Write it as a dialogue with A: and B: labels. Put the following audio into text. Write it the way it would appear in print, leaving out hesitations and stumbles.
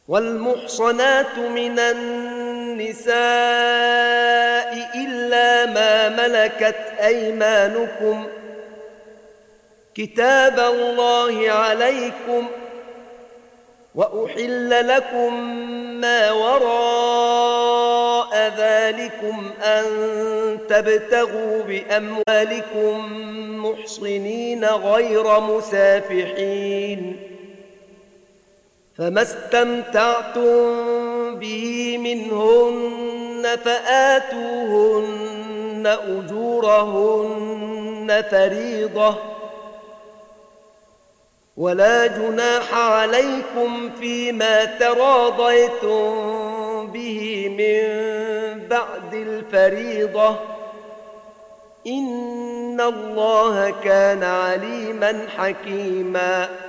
A: والمحصنات من النساء إلا ما ملكت أيمانكم كتاب الله عليكم، وأحل لكم ما وراء ذلكم أن تبتغوا بأموالكم محصنين غير مسافحين، فما استمتعتم به منهن فآتوهن أجورهن فريضة، ولا جناح عليكم فيما تراضيتم به من بعد الفريضة، إن الله كان عليما حكيما.